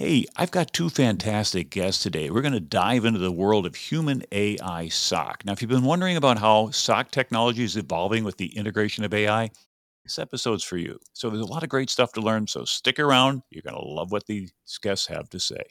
Hey, I've got two fantastic guests today. We're going to dive into the world of human AI SOC. Now, if you've been wondering about how SOC technology is evolving with the integration of AI, this episode's for you. So there's a lot of great stuff to learn, so stick around. You're going to love what these guests have to say.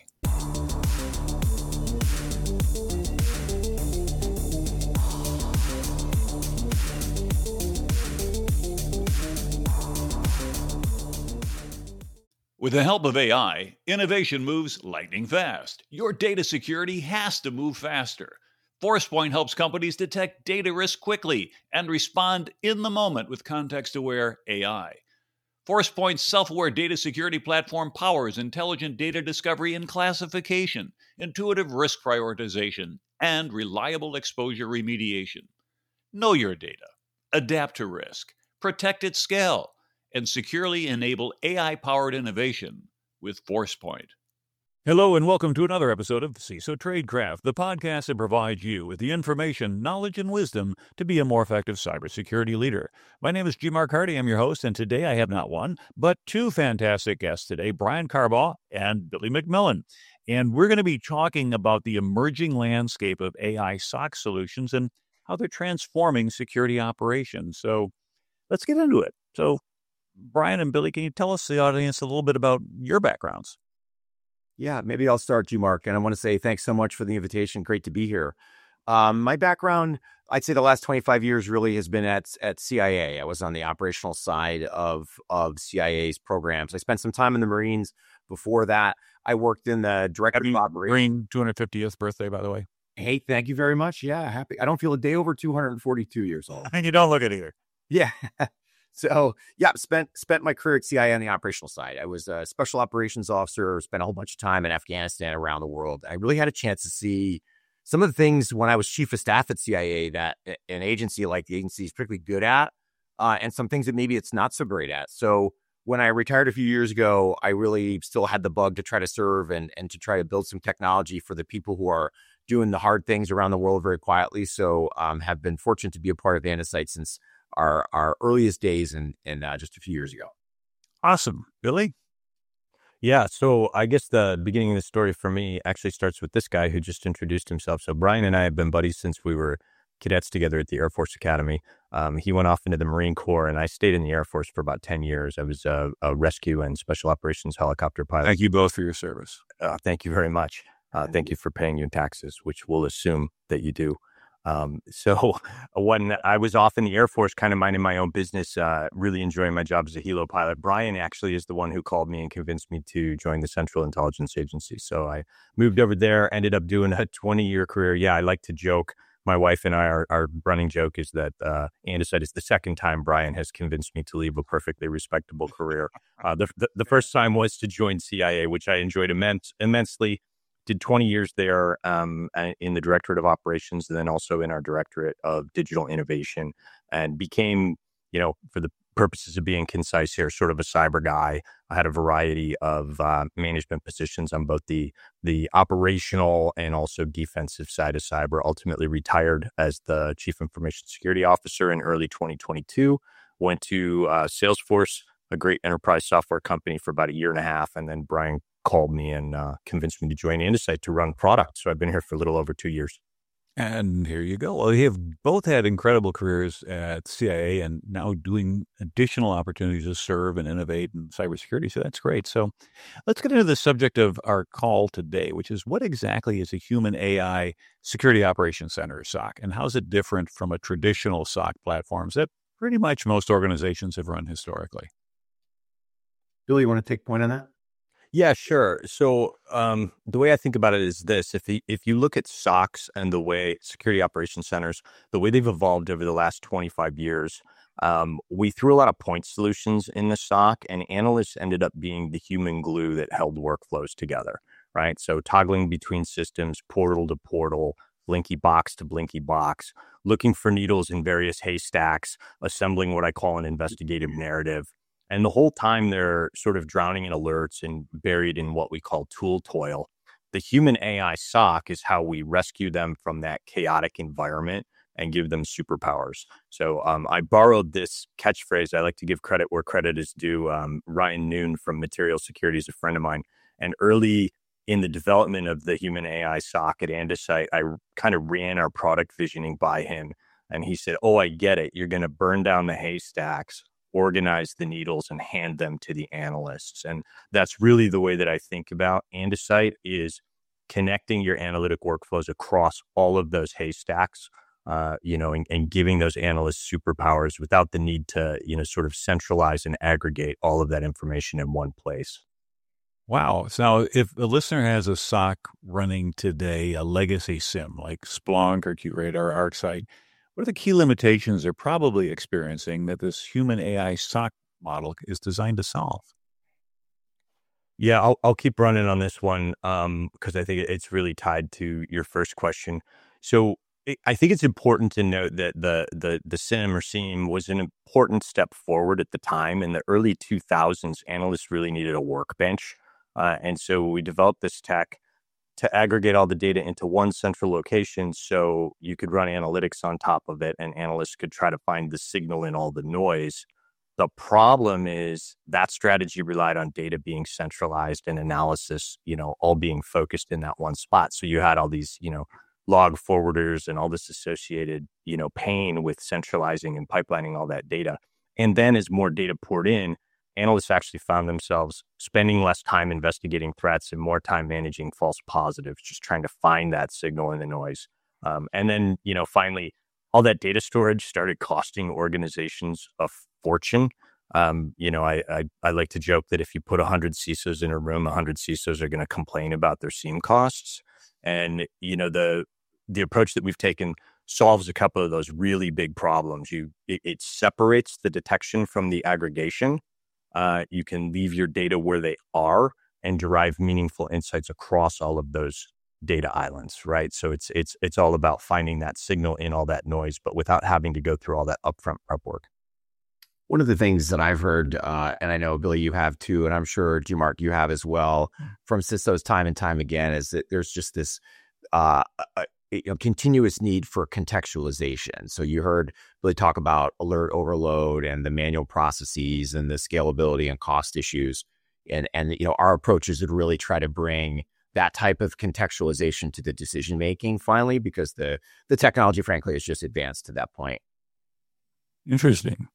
With the help of AI, innovation moves lightning fast. Your data security has to move faster. ForcePoint helps companies detect data risk quickly and respond in the moment with context aware AI. ForcePoint's self aware data security platform powers intelligent data discovery and classification, intuitive risk prioritization, and reliable exposure remediation. Know your data, adapt to risk, protect at scale, and securely enable AI powered innovation with ForcePoint. Hello, and welcome to another episode of CISO Tradecraft, the podcast that provides you with the information, knowledge, and wisdom to be a more effective cybersecurity leader. My name is G. Mark Hardy. I'm your host, and today I have not one, but two fantastic guests today, Brian Carbaugh and Billy McMillan. And we're going to be talking about the emerging landscape of AI SOC solutions and how they're transforming security operations. So let's get into it. So, Brian and Billy, can you tell us, the audience, a little bit about your backgrounds? Yeah, maybe I'll start, you, Mark. And I want to say thanks so much for the invitation. Great to be here. My background, I'd say the last 25 years really has been at CIA. I was on the operational side of CIA's programs. I spent some time in the Marines. Before that, I worked in the Directorate of Operations. Marine 250th birthday, by the way. Hey, thank you very much. Yeah, happy. I don't feel a day over 242 years old. And you don't look it either. Yeah. So, yeah, spent my career at CIA on the operational side. I was a special operations officer, spent a whole bunch of time in Afghanistan, around the world. I really had a chance to see some of the things when I was chief of staff at CIA that an agency like the agency is particularly good at, and some things that maybe it's not so great at. So when I retired a few years ago, I really still had the bug to try to serve and to try to build some technology for the people who are doing the hard things around the world very quietly. So have been fortunate to be a part of Andesites since our earliest days and just a few years ago. Awesome. Billy? Yeah, so I guess the beginning of the story for me actually starts with this guy who just introduced himself. So Brian and I have been buddies since we were cadets together at the Air Force Academy. He went off into the Marine Corps, and I stayed in the Air Force for about 10 years. I was a rescue and special operations helicopter pilot. Thank you both for your service. Thank you very much. Thank you for paying your taxes, which we'll assume that you do. So when I was off in the Air Force, kind of minding my own business, really enjoying my job as a helo pilot, Brian actually is the one who called me and convinced me to join the Central Intelligence Agency. So I moved over there, ended up doing a 20-year career. Yeah, I like to joke. My wife and I, our running joke is that Andesite is the second time Brian has convinced me to leave a perfectly respectable career. The first time was to join CIA, which I enjoyed immensely. Did 20 years there in the Directorate of Operations, and then also in our Directorate of Digital Innovation, and became, for the purposes of being concise here, sort of a cyber guy. I had a variety of management positions on both the operational and also defensive side of cyber. Ultimately retired as the Chief Information Security Officer in early 2022. Went to Salesforce, a great enterprise software company, for about a year and a half, and then Brian called me and convinced me to join Andesite to run product. So I've been here for a little over 2 years. And here you go. Well, you have both had incredible careers at CIA and now doing additional opportunities to serve and innovate in cybersecurity. So that's great. So let's get into the subject of our call today, which is what exactly is a human AI security operations center, or SOC, and how is it different from a traditional SOC platforms that pretty much most organizations have run historically? Billy, you want to take point on that? Yeah, sure. So the way I think about it is this. If you look at SOCs and the way security operations centers, the way they've evolved over the last 25 years, we threw a lot of point solutions in the SOC, and analysts ended up being the human glue that held workflows together, right? So toggling between systems, portal to portal, blinky box to blinky box, looking for needles in various haystacks, assembling what I call an investigative narrative. And the whole time they're sort of drowning in alerts and buried in what we call tool toil. The human AI SOC is how we rescue them from that chaotic environment and give them superpowers. So I borrowed this catchphrase. I like to give credit where credit is due. Ryan Noon from Material Security is a friend of mine. And early in the development of the human AI SOC at Andesite, I kind of ran our product visioning by him. And he said, "Oh, I get it. You're going to burn down the haystacks, organize the needles, and hand them to the analysts." And that's really the way that I think about Andesite, is connecting your analytic workflows across all of those haystacks, and giving those analysts superpowers without the need to, sort of centralize and aggregate all of that information in one place. Wow. So now, if a listener has a SOC running today, a legacy SIEM like Splunk or QRadar or ArcSight, what are the key limitations they're probably experiencing that this human AI SOC model is designed to solve? Yeah, I'll keep running on this one because I think it's really tied to your first question. So I think it's important to note that the SIEM or SIEM was an important step forward at the time. In the early 2000s, analysts really needed a workbench. And so we developed this tech to aggregate all the data into one central location so you could run analytics on top of it and analysts could try to find the signal in all the noise. The problem is that strategy relied on data being centralized and analysis, all being focused in that one spot. So you had all these, log forwarders and all this associated, pain with centralizing and pipelining all that data. And then as more data poured in, analysts actually found themselves spending less time investigating threats and more time managing false positives, just trying to find that signal in the noise. And then, finally, all that data storage started costing organizations a fortune. I like to joke that if you put 100 CISOs in a room, 100 CISOs are going to complain about their SIEM costs. And, the approach that we've taken solves a couple of those really big problems. It separates the detection from the aggregation. You can leave your data where they are and derive meaningful insights across all of those data islands, right? So it's all about finding that signal in all that noise, but without having to go through all that upfront prep work. One of the things that I've heard, and I know, Billy, you have too, and I'm sure, Mark, you have as well, from CISOs time and time again, is that there's just this continuous need for contextualization. So you heard Billy talk about alert overload and the manual processes and the scalability and cost issues. And our approach is to really try to bring that type of contextualization to the decision making finally, because the technology, frankly, has just advanced to that point. Interesting.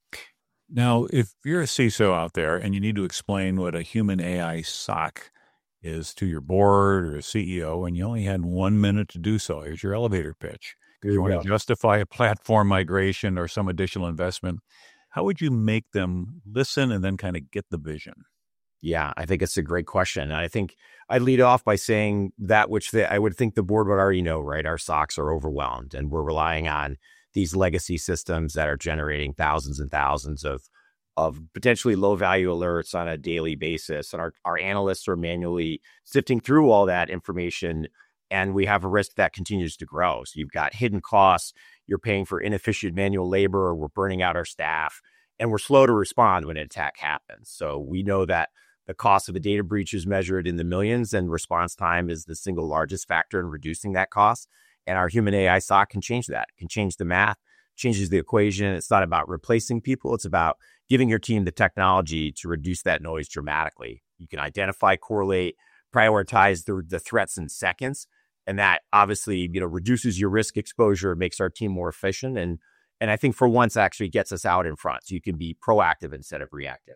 Now, if you're a CISO out there and you need to explain what a human AI SOC is to your board or a CEO, and you only had 1 minute to do so, here's your elevator pitch. If you want to justify a platform migration or some additional investment, how would you make them listen and then kind of get the vision? Yeah, I think it's a great question. I think I'd lead off by saying that which I would think the board would already know, right? Our SOCs are overwhelmed and we're relying on these legacy systems that are generating thousands and thousands of potentially low value alerts on a daily basis. And our analysts are manually sifting through all that information. And we have a risk that continues to grow. So you've got hidden costs. You're paying for inefficient manual labor. We're burning out our staff. And we're slow to respond when an attack happens. So we know that the cost of a data breach is measured in the millions, and response time is the single largest factor in reducing that cost. And our human AI SOC can change that, can change the math, changes the equation. It's not about replacing people. It's about giving your team the technology to reduce that noise dramatically. You can identify, correlate, prioritize the threats in seconds. And that obviously, reduces your risk exposure, makes our team more efficient. And I think for once actually gets us out in front. So you can be proactive instead of reactive.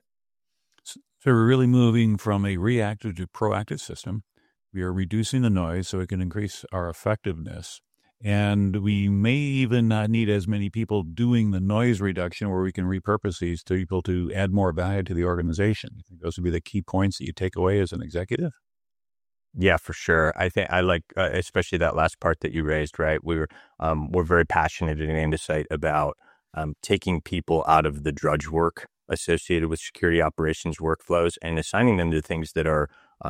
So we're really moving from a reactive to proactive system. We are reducing the noise so it can increase our effectiveness. And we may even not need as many people doing the noise reduction, where we can repurpose these people to add more value to the organization. I think those would be the key points that you take away as an executive. Yeah, for sure. I think I like, especially that last part that you raised, right? We're very passionate at Andesite about taking people out of the drudge work associated with security operations workflows and assigning them to things that are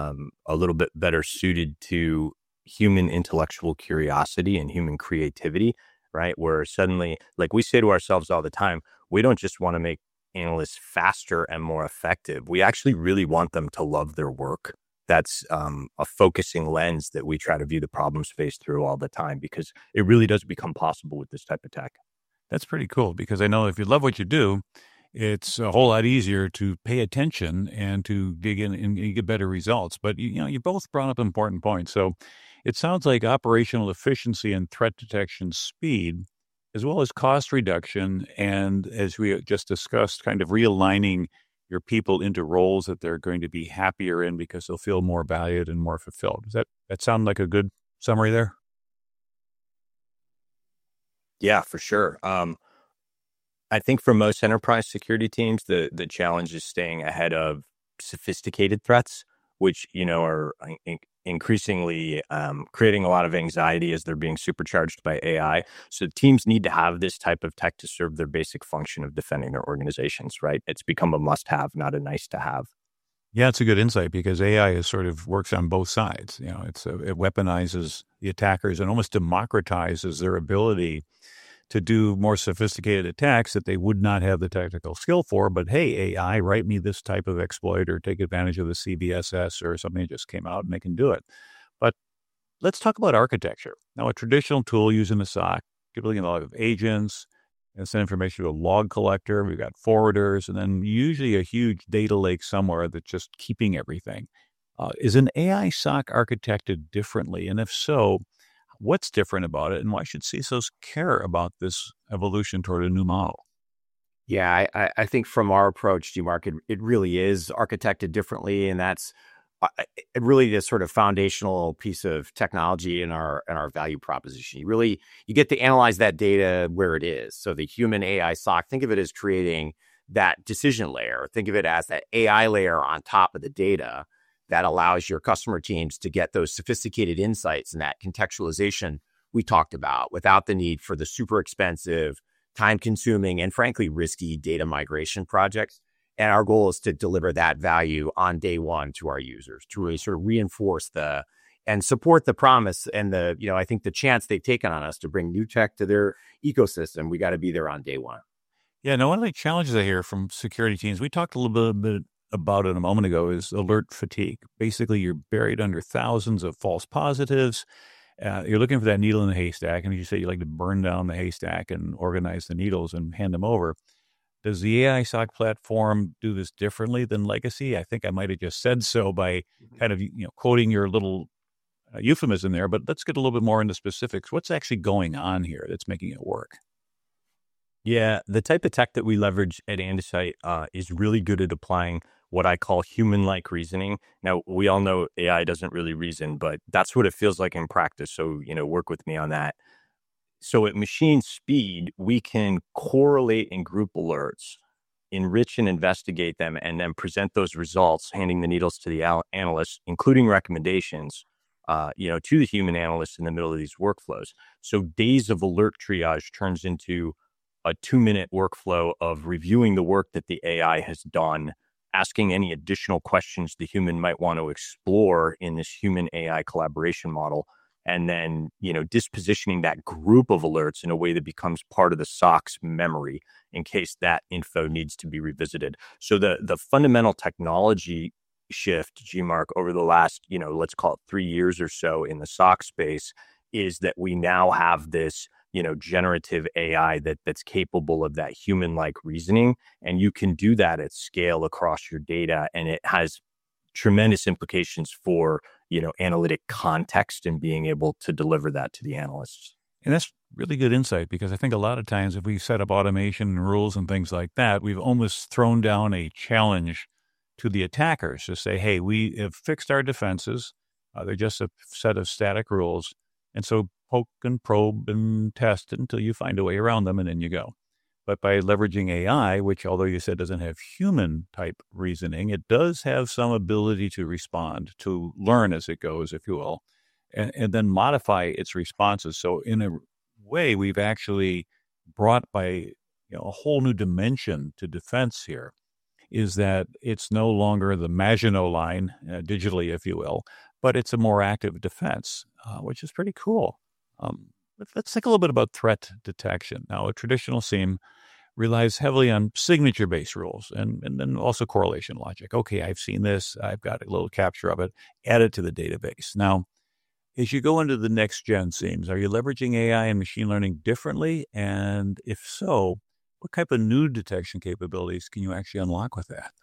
a little bit better suited to human intellectual curiosity and human creativity, right? Where suddenly, like we say to ourselves all the time, we don't just want to make analysts faster and more effective. We actually really want them to love their work. That's a focusing lens that we try to view the problems faced through all the time, because it really does become possible with this type of tech. That's pretty cool, because I know if you love what you do, it's a whole lot easier to pay attention and to dig in and you get better results. But you both brought up important points. So it sounds like operational efficiency and threat detection speed, as well as cost reduction, and as we just discussed, kind of realigning your people into roles that they're going to be happier in because they'll feel more valued and more fulfilled. Does that sound like a good summary there? Yeah, for sure. I think for most enterprise security teams, the challenge is staying ahead of sophisticated threats, which are increasingly creating a lot of anxiety as they're being supercharged by AI. So teams need to have this type of tech to serve their basic function of defending their organizations. Right? It's become a must-have, not a nice-to-have. Yeah, it's a good insight because AI is sort of works on both sides. It weaponizes the attackers and almost democratizes their ability to do more sophisticated attacks that they would not have the technical skill for. But hey, AI, write me this type of exploit or take advantage of the CVSS or something that just came out and they can do it. But let's talk about architecture. Now, a traditional tool using the SOC, typically a lot of agents, and send information to a log collector. We've got forwarders, and then usually a huge data lake somewhere that's just keeping everything. Is an AI SOC architected differently? And if so, what's different about it, and why should CISOs care about this evolution toward a new model? Yeah, I think from our approach, G-Mark, it really is architected differently, and that's it really the sort of foundational piece of technology in our value proposition. You get to analyze that data where it is. So the human AI SOC, think of it as creating that decision layer. Think of it as that AI layer on top of the data that allows your customer teams to get those sophisticated insights and that contextualization we talked about without the need for the super expensive, time-consuming, and frankly, risky data migration projects. And our goal is to deliver that value on day one to our users, to really sort of reinforce and support the promise and I think the chance they've taken on us to bring new tech to their ecosystem. We got to be there on day one. Yeah, now one of the challenges I hear from security teams, we talked a little bit about it a moment ago, is alert fatigue. Basically, you're buried under thousands of false positives. You're looking for that needle in the haystack. And as you say, you like to burn down the haystack and organize the needles and hand them over. Does the AI SOC platform do this differently than legacy? I think I might have just said so by kind of quoting your little euphemism there, but let's get a little bit more into specifics. What's actually going on here that's making it work? Yeah, the type of tech that we leverage at Andesite is really good at applying what I call human-like reasoning. Now, we all know AI doesn't really reason, but that's what it feels like in practice. So, work with me on that. So at machine speed, we can correlate and group alerts, enrich and investigate them, and then present those results, handing the needles to the analysts, including recommendations, to the human analysts in the middle of these workflows. So days of alert triage turns into a 2-minute workflow of reviewing the work that the AI has done, asking any additional questions the human might want to explore in this human AI collaboration model, and then, dispositioning that group of alerts in a way that becomes part of the SOC's memory in case that info needs to be revisited. So the fundamental technology shift, G-Mark, over the last, let's call it 3 years or so in the SOC space is that we now have this generative AI that's capable of that human-like reasoning. And you can do that at scale across your data. And it has tremendous implications for, analytic context and being able to deliver that to the analysts. And that's really good insight because I think a lot of times if we set up automation and rules and things like that, we've almost thrown down a challenge to the attackers to say, hey, we have fixed our defenses. They're just a set of static rules. And so poke and probe and test until you find a way around them, and then you go. But by leveraging AI, which although you said doesn't have human type reasoning, it does have some ability to respond, to learn as it goes, if you will, and then modify its responses. So in a way, we've actually brought by a whole new dimension to defense here, is that it's no longer the Maginot line, digitally, if you will, but it's a more active defense, which is pretty cool. Let's think a little bit about threat detection. Now, a traditional SIEM relies heavily on signature-based rules and then also correlation logic. Okay, I've seen this. I've got a little capture of it. Add it to the database. Now, as you go into the next-gen SIEMs, are you leveraging AI and machine learning differently? And if so, what type of new detection capabilities can you actually unlock with that?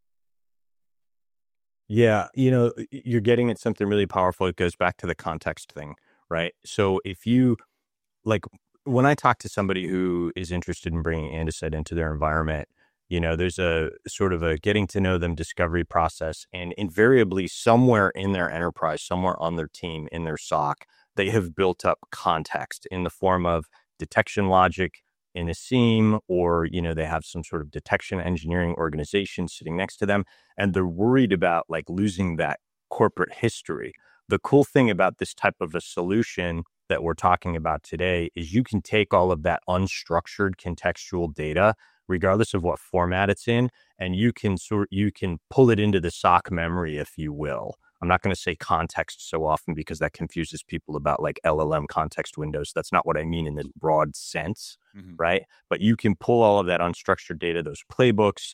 Yeah, you're getting at something really powerful. It goes back to the context thing, right? So if you like, when I talk to somebody who is interested in bringing Andesite into their environment, there's a sort of a getting to know them discovery process. And invariably, somewhere in their enterprise, somewhere on their team, in their SOC, they have built up context in the form of detection logic in a SIEM, or, they have some sort of detection engineering organization sitting next to them. And they're worried about like losing that corporate history. The cool thing about this type of a solution that we're talking about today is you can take all of that unstructured contextual data, regardless of what format it's in, and you can pull it into the SOC memory, if you will. I'm not going to say context so often because that confuses people about like LLM context windows. That's not what I mean in this broad sense, right? But you can pull all of that unstructured data, those playbooks,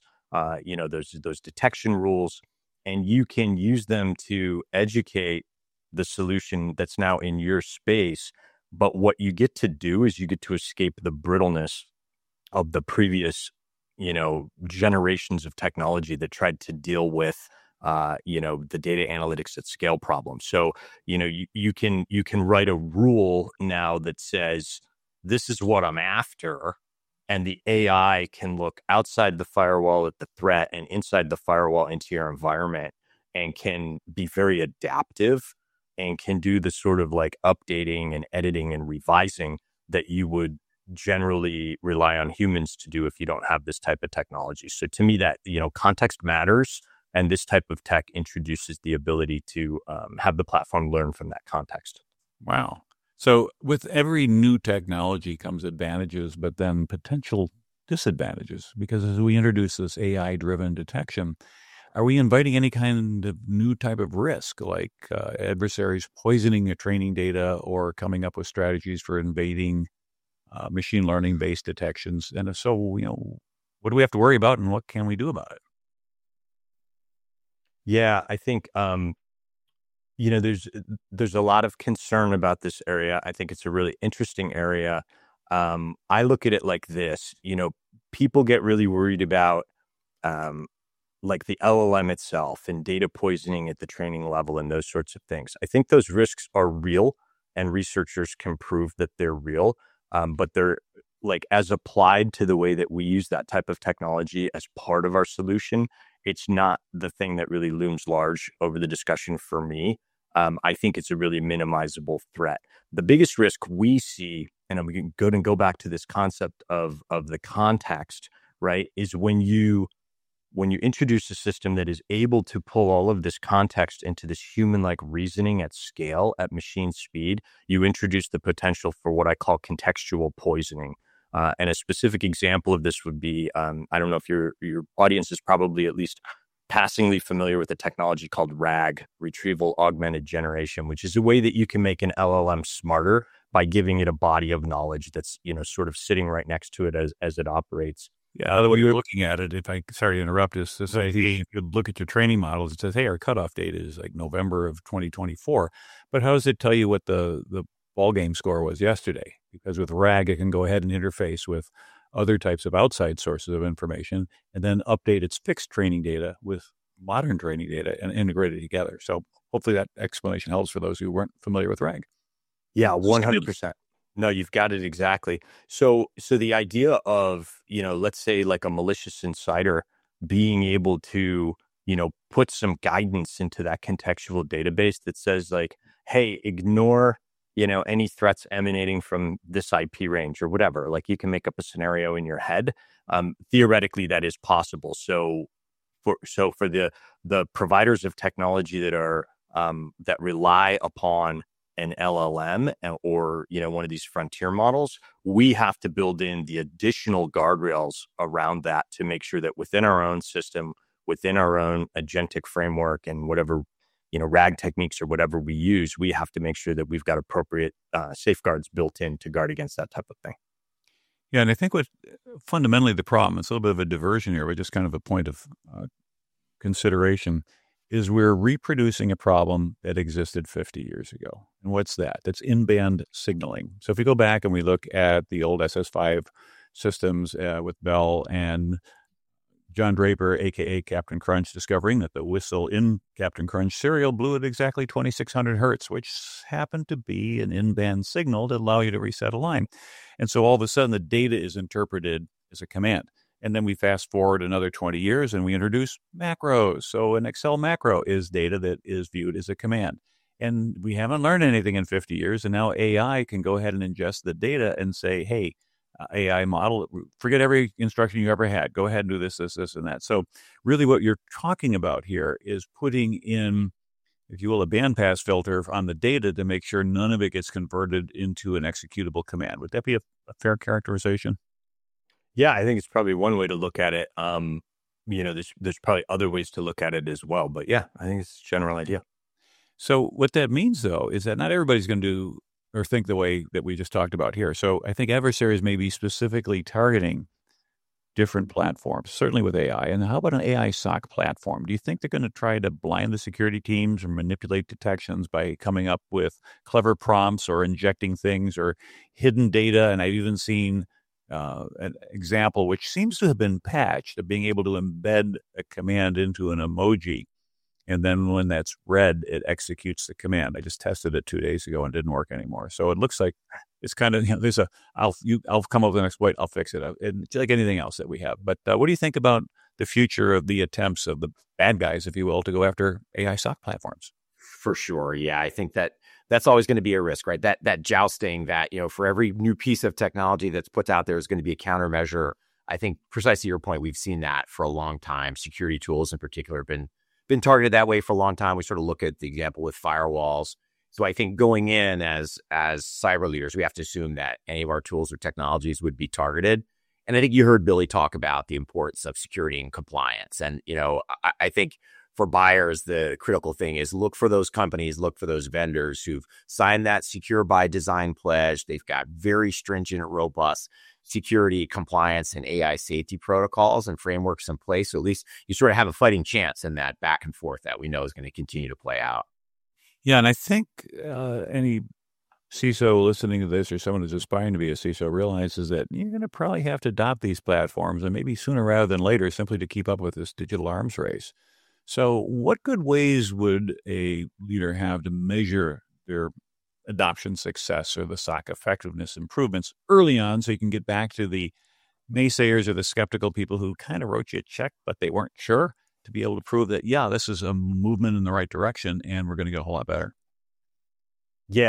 those detection rules, and you can use them to educate the solution that's now in your space. But what you get to do is you get to escape the brittleness of the previous, generations of technology that tried to deal with, the data analytics at scale problem. So, you can write a rule now that says, this is what I'm after. And the AI can look outside the firewall at the threat and inside the firewall into your environment, and can be very adaptive and can do the sort of like updating and editing and revising that you would generally rely on humans to do if you don't have this type of technology. So to me, that, context matters. And this type of tech introduces the ability to have the platform learn from that context. Wow. So with every new technology comes advantages, but then potential disadvantages, because as we introduce this AI-driven detection, are we inviting any kind of new type of risk, like adversaries poisoning your training data or coming up with strategies for invading machine learning-based detections? And if so, what do we have to worry about and what can we do about it? Yeah, I think, there's a lot of concern about this area. I think it's a really interesting area. I look at it like this, people get really worried about like the LLM itself and data poisoning at the training level and those sorts of things. I think those risks are real, and researchers can prove that they're real. But they're like, as applied to the way that we use that type of technology as part of our solution, it's not the thing that really looms large over the discussion for me. I think it's a really minimizable threat. The biggest risk we see, and I'm going to go back to this concept of the context, right, is when you introduce a system that is able to pull all of this context into this human-like reasoning at scale, at machine speed, you introduce the potential for what I call contextual poisoning. And a specific example of this would be, I don't know if your audience is probably at least passingly familiar with a technology called RAG, Retrieval Augmented Generation, which is a way that you can make an LLM smarter by giving it a body of knowledge that's, sort of sitting right next to it as it operates. Yeah, the way you're looking at it, sorry to interrupt, is to say, if you look at your training models, it says, hey, our cutoff date is like November of 2024. But how does it tell you what the ball game score was yesterday? Because with RAG, it can go ahead and interface with other types of outside sources of information and then update its fixed training data with modern training data and integrate it together. So hopefully that explanation helps for those who weren't familiar with RAG. Yeah, 100%. No, you've got it exactly. So the idea of, let's say like a malicious insider being able to, put some guidance into that contextual database that says like, hey, ignore, any threats emanating from this IP range or whatever. Like, you can make up a scenario in your head. Theoretically, that is possible. So for the providers of technology that are that rely upon an LLM or, one of these frontier models, we have to build in the additional guardrails around that to make sure that within our own system, within our own agentic framework and whatever, RAG techniques or whatever we use, we have to make sure that we've got appropriate safeguards built in to guard against that type of thing. Yeah, and I think what fundamentally the problem, it's a little bit of a diversion here, but just kind of a point of consideration, is we're reproducing a problem that existed 50 years ago. And what's that? That's in-band signaling. So if we go back and we look at the old SS5 systems with Bell and John Draper, a.k.a. Captain Crunch, discovering that the whistle in Captain Crunch cereal blew at exactly 2600 hertz, which happened to be an in-band signal to allow you to reset a line. And so all of a sudden, the data is interpreted as a command. And then we fast forward another 20 years and we introduce macros. So an Excel macro is data that is viewed as a command. And we haven't learned anything in 50 years. And now AI can go ahead and ingest the data and say, hey, AI model, forget every instruction you ever had. Go ahead and do this, and that. So really what you're talking about here is putting in, if you will, a bandpass filter on the data to make sure none of it gets converted into an executable command. Would that be a fair characterization? Yeah, I think it's probably one way to look at it. There's probably other ways to look at it as well. But yeah, I think it's a general idea. So what that means, though, is that not everybody's going to do or think the way that we just talked about here. So I think adversaries may be specifically targeting different platforms, certainly with AI. And how about an AI SOC platform? Do you think they're going to try to blind the security teams or manipulate detections by coming up with clever prompts or injecting things or hidden data? And I've even seen an example, which seems to have been patched, of being able to embed a command into an emoji. And then when that's read, it executes the command. I just tested it 2 days ago and it didn't work anymore. So it looks like it's kind of, there's I'll come up with an exploit, I'll fix it. It's like anything else that we have. But what do you think about the future of the attempts of the bad guys, if you will, to go after AI SOC platforms? For sure. Yeah, I think that's always going to be a risk, right? That jousting that, for every new piece of technology that's put out there is going to be a countermeasure. I think precisely your point, we've seen that for a long time. Security tools in particular have been targeted that way for a long time. We sort of look at the example with firewalls. So I think going in as cyber leaders, we have to assume that any of our tools or technologies would be targeted. And I think you heard Billy talk about the importance of security and compliance. And, I think for buyers, the critical thing is look for those companies, look for those vendors who've signed that secure by design pledge. They've got very stringent, robust security, compliance, and AI safety protocols and frameworks in place. So at least you sort of have a fighting chance in that back and forth that we know is going to continue to play out. Yeah, and I think any CISO listening to this or someone who's aspiring to be a CISO realizes that you're going to probably have to adopt these platforms, and maybe sooner rather than later, simply to keep up with this digital arms race. So what good ways would a leader have to measure their adoption success or the SOC effectiveness improvements early on, so you can get back to the naysayers or the skeptical people who kind of wrote you a check, but they weren't sure, to be able to prove that, yeah, this is a movement in the right direction and we're going to get a whole lot better? Yeah,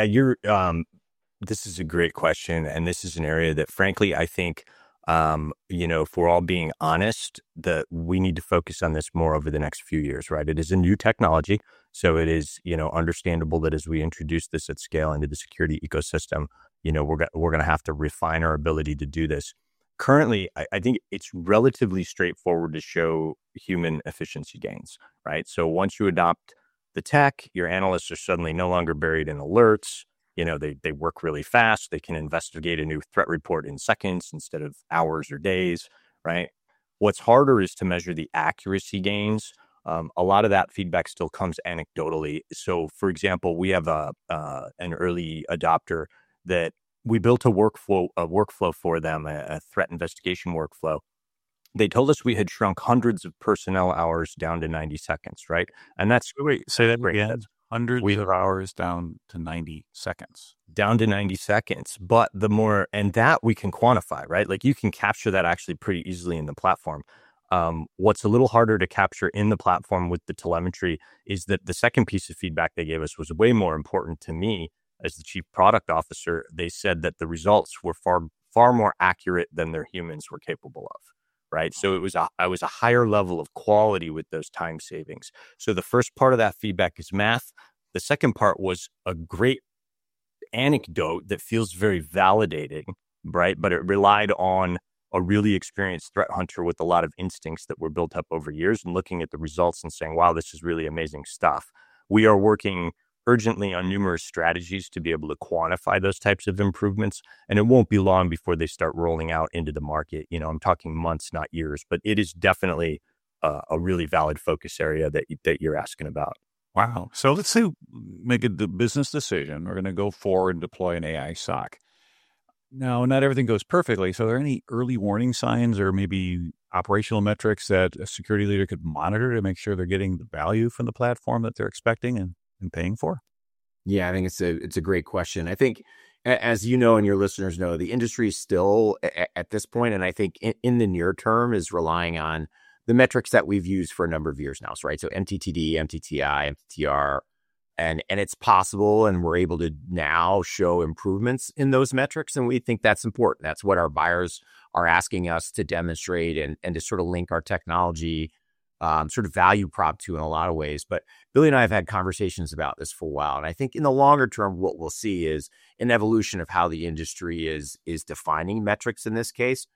this is a great question. And this is an area that, frankly, I think, if we're all being honest, that we need to focus on this more over the next few years, right? It is a new technology. So it is, understandable that as we introduce this at scale into the security ecosystem, we're going to have to refine our ability to do this. Currently, I think it's relatively straightforward to show human efficiency gains, right? So once you adopt the tech, your analysts are suddenly no longer buried in alerts. They work really fast. They can investigate a new threat report in seconds instead of hours or days, right? What's harder is to measure the accuracy gains. A lot of that feedback still comes anecdotally. So, for example, we have an early adopter that we built a workflow for them, a threat investigation workflow. They told us we had shrunk hundreds of personnel hours down to 90 seconds, right? And that's say that again. Hundreds of hours down to 90 seconds. Down to 90 seconds. But and that we can quantify, right? Like you can capture that actually pretty easily in the platform. What's a little harder to capture in the platform with the telemetry is that the second piece of feedback they gave us was way more important to me as the chief product officer. They said that the results were far more accurate than their humans were capable of. Right. So it was a higher level of quality with those time savings. So the first part of that feedback is math. The second part was a great anecdote that feels very validating, right? But it relied on a really experienced threat hunter with a lot of instincts that were built up over years and looking at the results and saying, wow, this is really amazing stuff. We are working urgently on numerous strategies to be able to quantify those types of improvements. And it won't be long before they start rolling out into the market. I'm talking months, not years, but it is definitely a really valid focus area that you're asking about. Wow. So let's say make a business decision. We're going to go forward and deploy an AI SOC. Now, not everything goes perfectly. So are there any early warning signs or maybe operational metrics that a security leader could monitor to make sure they're getting the value from the platform that they're expecting and paying for? Yeah, I think it's a great question. I think, as you know and your listeners know, the industry is still at this point, and I think in the near term is relying on the metrics that we've used for a number of years now. So, right, so MTTD, MTTI, MTTR, and it's possible, and we're able to now show improvements in those metrics, and we think that's important. That's what our buyers are asking us to demonstrate and to sort of link our technology sort of value prop to in a lot of ways. But Billy and I have had conversations about this for a while. And I think in the longer term, what we'll see is an evolution of how the industry is defining metrics in this case.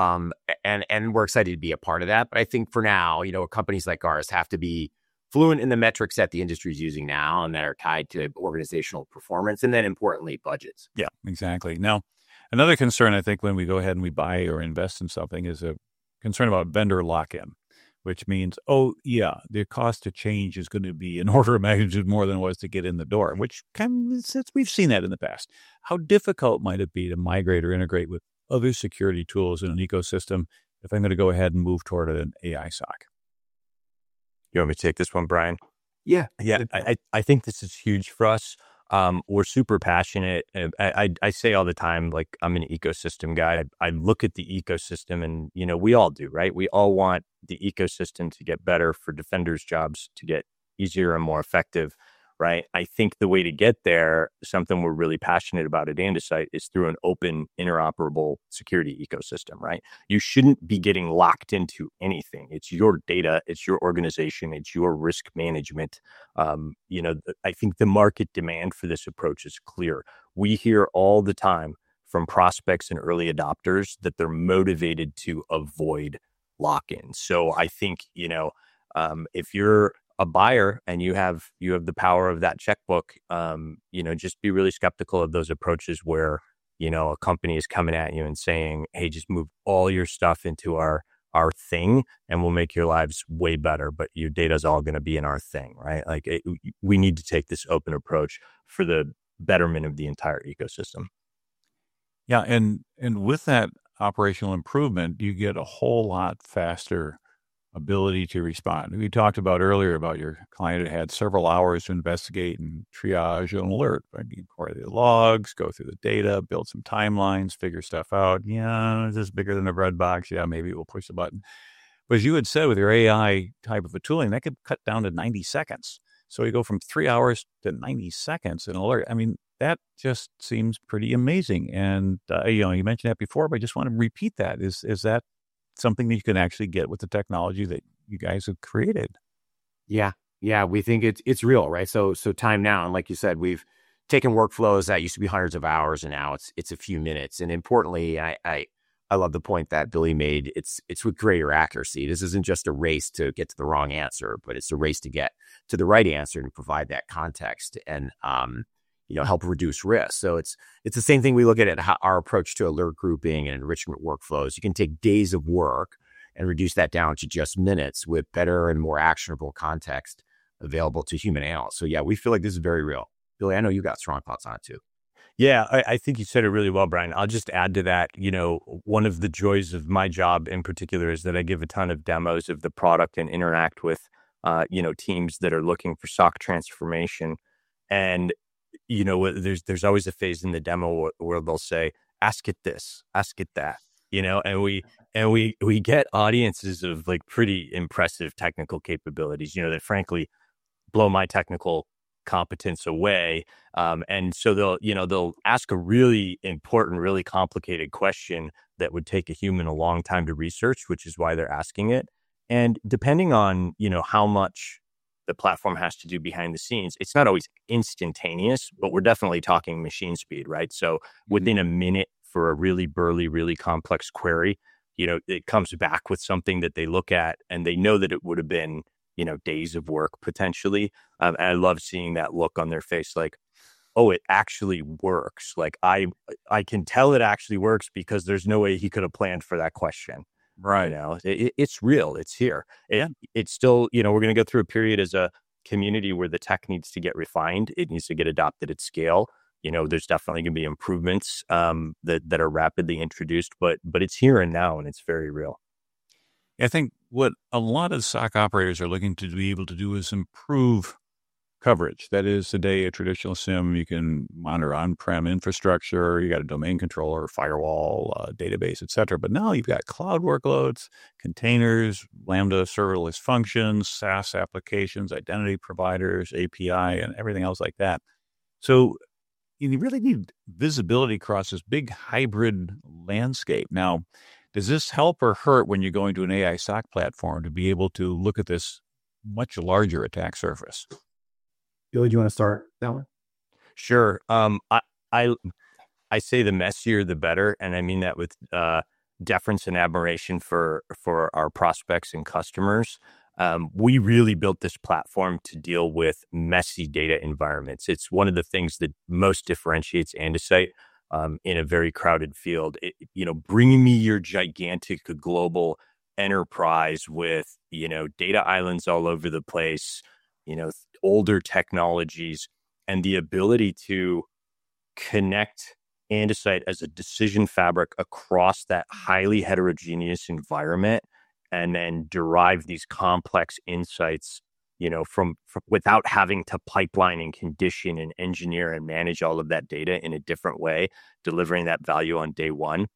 And we're excited to be a part of that. But I think for now, companies like ours have to be fluent in the metrics that the industry is using now and that are tied to organizational performance. And then importantly, budgets. Yeah, exactly. Now, another concern, I think, when we go ahead and we buy or invest in something is a concern about vendor lock-in, which means, the cost to change is going to be an order of magnitude more than it was to get in the door, which we've seen that in the past. How difficult might it be to migrate or integrate with other security tools in an ecosystem if I'm going to go ahead and move toward an AI SOC? You want me to take this one, Brian? Yeah. I think this is huge for us. We're super passionate. I say all the time, like, I'm an ecosystem guy. I look at the ecosystem and, we all do, right? We all want the ecosystem to get better, for defenders' jobs to get easier and more effective, right? I think the way to get there, something we're really passionate about at Andesite, is through an open, interoperable security ecosystem, right? You shouldn't be getting locked into anything. It's your data, it's your organization, it's your risk management. I think the market demand for this approach is clear. We hear all the time from prospects and early adopters that they're motivated to avoid lock-in. So I think, if you're a buyer and you have the power of that checkbook, just be really skeptical of those approaches where, a company is coming at you and saying, hey, just move all your stuff into our thing and we'll make your lives way better, but your data's all going to be in our thing, right? Like, we need to take this open approach for the betterment of the entire ecosystem. Yeah. And with that operational improvement, you get a whole lot faster ability to respond. We talked about earlier about your client had several hours to investigate and triage an alert. Inquire the logs, go through the data, build some timelines, figure stuff out. Yeah, is this bigger than a bread box? Yeah, maybe we'll push the button. But as you had said, with your AI type of a tooling, that could cut down to 90 seconds. So you go from 3 hours to 90 seconds in alert. I mean, that just seems pretty amazing. And, you mentioned that before, but I just want to repeat that. Is that something that you can actually get with the technology that you guys have created? Yeah, we think it's real, right? So time now, and like you said, we've taken workflows that used to be hundreds of hours, and now it's a few minutes. And importantly, I love the point that Billy made. It's with greater accuracy. This isn't just a race to get to the wrong answer, but it's a race to get to the right answer and provide that context and help reduce risk. So it's the same thing we look at how our approach to alert grouping and enrichment workflows. You can take days of work and reduce that down to just minutes with better and more actionable context available to human analysts. So yeah, we feel like this is very real. Billy, I know you got strong thoughts on it too. Yeah, I think you said it really well, Brian. I'll just add to that, one of the joys of my job in particular is that I give a ton of demos of the product and interact with, teams that are looking for SOC transformation. And there's always a phase in the demo where they'll say, ask it this, ask it that, and we get audiences of like pretty impressive technical capabilities, that frankly blow my technical competence away. And so they'll ask a really important, really complicated question that would take a human a long time to research, which is why they're asking it. And depending on, how much the platform has to do behind the scenes, it's not always instantaneous, but we're definitely talking machine speed, right? So within a minute for a really burly, really complex query, it comes back with something that they look at and they know that it would have been, days of work potentially. And I love seeing that look on their face, like, oh, it actually works. Like I can tell it actually works because there's no way he could have planned for that question. Right. It's real. It's here. It's still, we're going to go through a period as a community where the tech needs to get refined. It needs to get adopted at scale. There's definitely going to be improvements that are rapidly introduced, but it's here and now, and it's very real. I think what a lot of SOC operators are looking to be able to do is improve coverage. That is, today, a traditional SIEM, you can monitor on-prem infrastructure, you got a domain controller, firewall, database, et cetera. But now you've got cloud workloads, containers, Lambda serverless functions, SaaS applications, identity providers, API, and everything else like that. So you really need visibility across this big hybrid landscape. Now, does this help or hurt when you're going to an AI SOC platform to be able to look at this much larger attack surface? Billy, do you want to start that one? Sure. I say the messier, the better. And I mean that with deference and admiration for our prospects and customers. We really built this platform to deal with messy data environments. It's one of the things that most differentiates Andesite in a very crowded field. Bringing me your gigantic global enterprise with, data islands all over the place, older technologies, and the ability to connect Andesite as a decision fabric across that highly heterogeneous environment, and then derive these complex insights, from without having to pipeline and condition and engineer and manage all of that data in a different way, delivering that value on day one.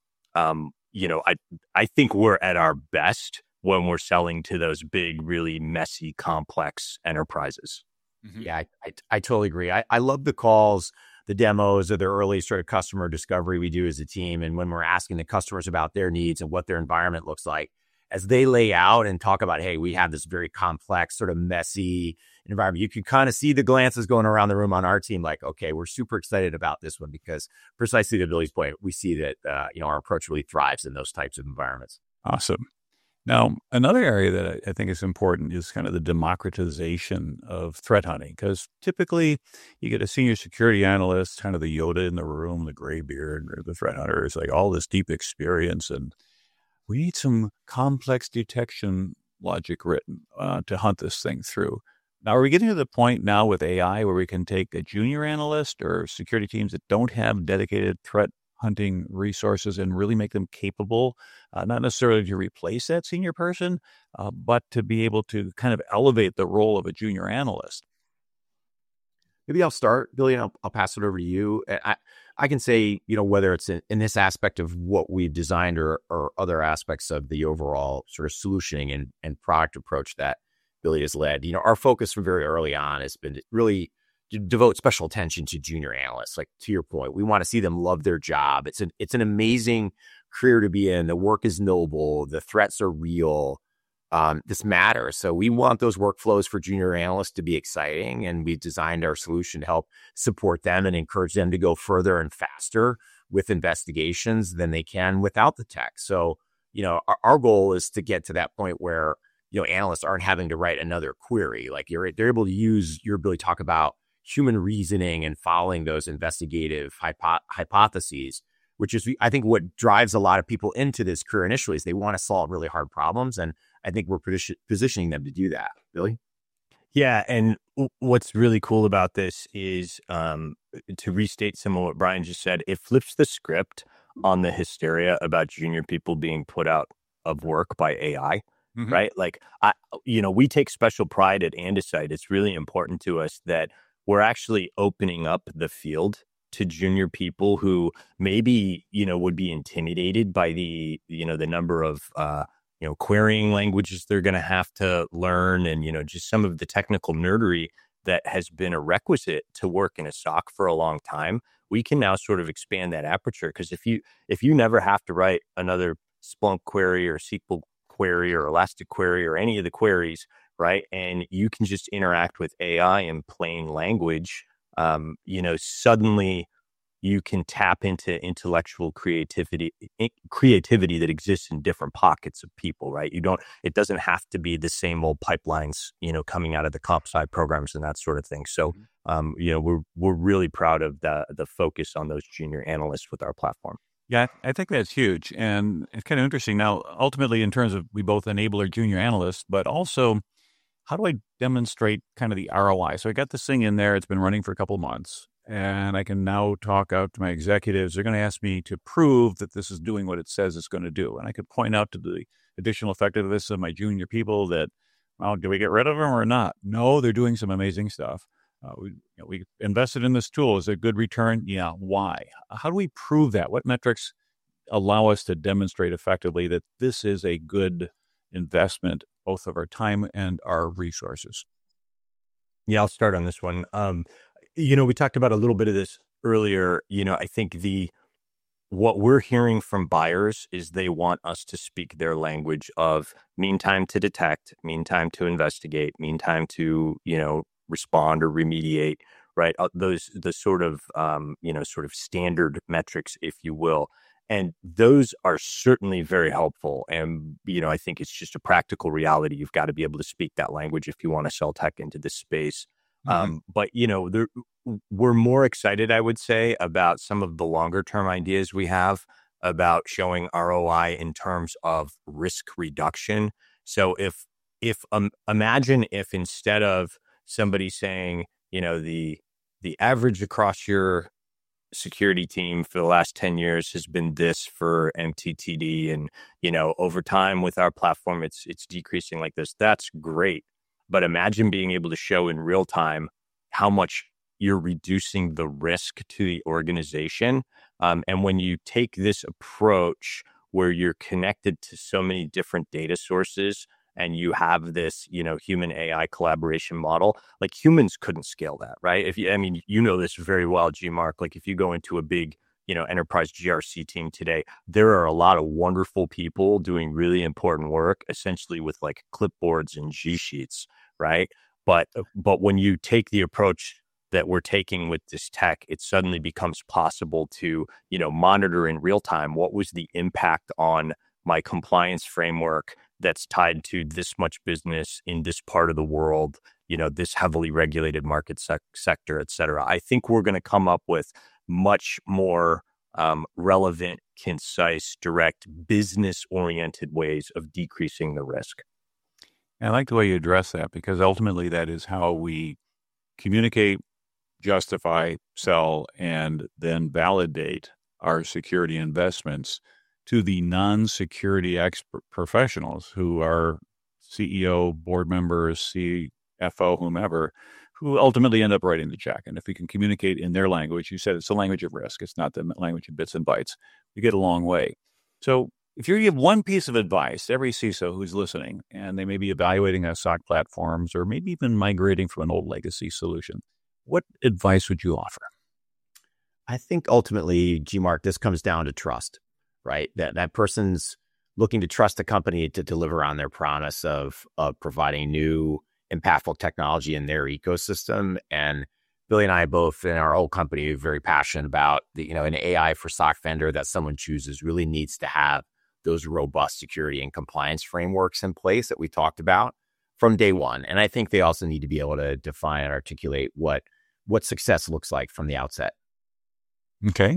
I think we're at our best when we're selling to those big, really messy, complex enterprises. Mm-hmm. Yeah, I totally agree. I love the calls, the demos, or the early sort of customer discovery we do as a team. And when we're asking the customers about their needs and what their environment looks like, as they lay out and talk about, hey, we have this very complex, sort of messy environment, you can kind of see the glances going around the room on our team, like, okay, we're super excited about this one, because precisely to Billy's point, we see that our approach really thrives in those types of environments. Awesome. Now, another area that I think is important is kind of the democratization of threat hunting, because typically you get a senior security analyst, kind of the Yoda in the room, the gray beard, or the threat hunter is like all this deep experience, and we need some complex detection logic written to hunt this thing through. Now, are we getting to the point now with AI where we can take a junior analyst or security teams that don't have dedicated threat hunting resources and really make them capable, not necessarily to replace that senior person, but to be able to kind of elevate the role of a junior analyst? Maybe I'll start, Billy, and I'll pass it over to you. I can say, whether it's in this aspect of what we've designed or other aspects of the overall sort of solutioning and product approach that Billy has led, our focus from very early on has been to really devote special attention to junior analysts. Like, to your point, we want to see them love their job. It's an amazing career to be in. The work is noble. The threats are real. This matters. So we want those workflows for junior analysts to be exciting, and we've designed our solution to help support them and encourage them to go further and faster with investigations than they can without the tech. So, our goal is to get to that point where, analysts aren't having to write another query. Like, they're able to use your ability to talk about human reasoning and following those investigative hypotheses, which is, I think, what drives a lot of people into this career initially, is they want to solve really hard problems. And I think we're positioning them to do that. Billy? Yeah. And what's really cool about this is, to restate some of what Brian just said, it flips the script on the hysteria about junior people being put out of work by AI. Mm-hmm. Right? Like, we take special pride at Andesite. It's really important to us that we're actually opening up the field to junior people who maybe, would be intimidated by the number of, querying languages they're going to have to learn, and, just some of the technical nerdery that has been a requisite to work in a SOC for a long time. We can now sort of expand that aperture, because if you never have to write another Splunk query or SQL query or Elastic query or any of the queries, right? And you can just interact with AI in plain language, suddenly you can tap into intellectual creativity that exists in different pockets of people, right? It doesn't have to be the same old pipelines, coming out of the comp sci programs and that sort of thing. So, we're really proud of the focus on those junior analysts with our platform. Yeah, I think that's huge. And it's kind of interesting now, ultimately, in terms of we both enable our junior analysts, but also how do I demonstrate kind of the ROI? So I got this thing in there. It's been running for a couple of months. and I can now talk out to my executives. They're going to ask me to prove that this is doing what it says it's going to do. And I could point out to the additional effectiveness of my junior people that, well, do we get rid of them or not? No, they're doing some amazing stuff. We invested in this tool. Is it a good return? Yeah. Why? How do we prove that? What metrics allow us to demonstrate effectively that this is a good investment, both of our time and our resources? Yeah, I'll start on this one. We talked about a little bit of this earlier. I think what we're hearing from buyers is they want us to speak their language of mean time to detect, mean time to investigate, mean time to, respond or remediate, right? The sort of standard metrics, if you will. And those are certainly very helpful. And, I think it's just a practical reality. You've got to be able to speak that language if you want to sell tech into this space. But, we're more excited, I would say, about some of the longer term ideas we have about showing ROI in terms of risk reduction. So imagine if instead of somebody saying, the average across your security team for the last 10 years has been this for MTTD, and, over time with our platform, it's decreasing like this. That's great. But imagine being able to show in real time how much you're reducing the risk to the organization. And when you take this approach where you're connected to so many different data sources and you have this, human AI collaboration model, like humans couldn't scale that, right? This very well, G-Mark, like if you go into a big, enterprise GRC team today, there are a lot of wonderful people doing really important work, essentially with like clipboards and G sheets, right? But when you take the approach that we're taking with this tech, it suddenly becomes possible to, monitor in real time what was the impact on my compliance framework that's tied to this much business in this part of the world, this heavily regulated market sector, et cetera. I think we're going to come up with much more relevant, concise, direct, business-oriented ways of decreasing the risk. I like the way you address that, because ultimately that is how we communicate, justify, sell, and then validate our security investments to the non-security expert professionals who are CEO, board members, CFO, whomever, who ultimately end up writing the check. And if we can communicate in their language, you said it's the language of risk. It's not the language of bits and bytes. We get a long way. So if you give one piece of advice to every CISO who's listening, and they may be evaluating a SOC platforms or maybe even migrating from an old legacy solution, what advice would you offer? I think ultimately, G-Mark, this comes down to trust, right? That person's looking to trust the company to deliver on their promise of providing new impactful technology in their ecosystem. And Billy and I both in our old company are very passionate about an AI for SOC vendor that someone chooses really needs to have those robust security and compliance frameworks in place that we talked about from day one. And I think they also need to be able to define and articulate what success looks like from the outset. Okay.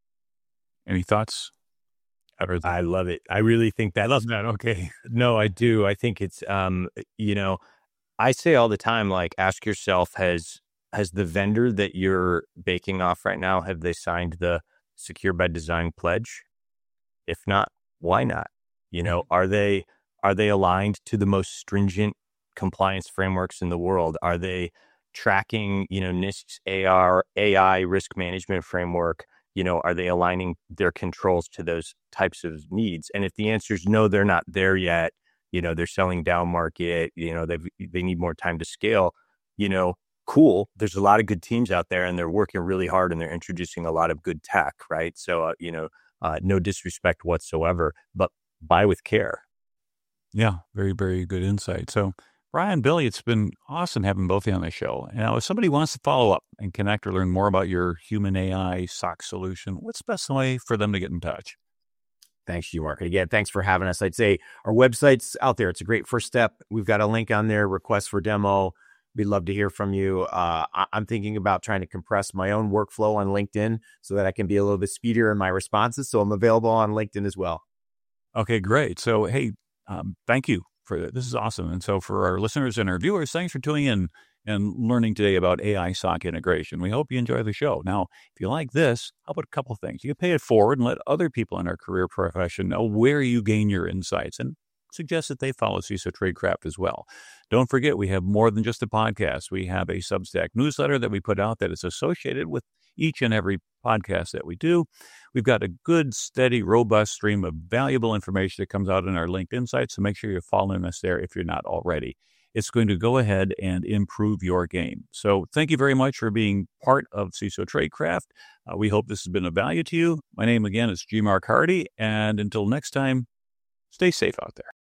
Any thoughts? I love it. I really think that. I love that. Okay. No, I do. I think it's, I say all the time, like, ask yourself, has the vendor that you're baking off right now, have they signed the Secure by Design pledge? If not, why not? Are they aligned to the most stringent compliance frameworks in the world? Are they tracking, NIST's AI risk management framework? Are they aligning their controls to those types of needs? And if the answer is no, they're not there yet, they're selling down market, they need more time to scale, cool. There's a lot of good teams out there and they're working really hard and they're introducing a lot of good tech, right? So, no disrespect whatsoever, but buy with care. Yeah, very, very good insight. So, Brian, Billy, it's been awesome having both of you on the show. Now, if somebody wants to follow up and connect or learn more about your human AI SOC solution, what's the best way for them to get in touch? Thanks, G-Mark. Again, thanks for having us. I'd say our website's out there. It's a great first step. We've got a link on there, request for demo. We'd love to hear from you. I'm thinking about trying to compress my own workflow on LinkedIn so that I can be a little bit speedier in my responses. So I'm available on LinkedIn as well. Okay, great. So, hey, thank you for that. This is awesome. And so for our listeners and our viewers, thanks for tuning in. and learning today about AI SOC integration. We hope you enjoy the show. Now, if you like this, how about a couple things? You can pay it forward and let other people in our career profession know where you gain your insights and suggest that they follow CISO Tradecraft as well. Don't forget, we have more than just a podcast. We have a Substack newsletter that we put out that is associated with each and every podcast that we do. We've got a good, steady, robust stream of valuable information that comes out in our LinkedIn site, so make sure you're following us there if you're not already. It's going to go ahead and improve your game. So thank you very much for being part of CISO Tradecraft. We hope this has been of value to you. My name again is G. Mark Hardy, and until next time, stay safe out there.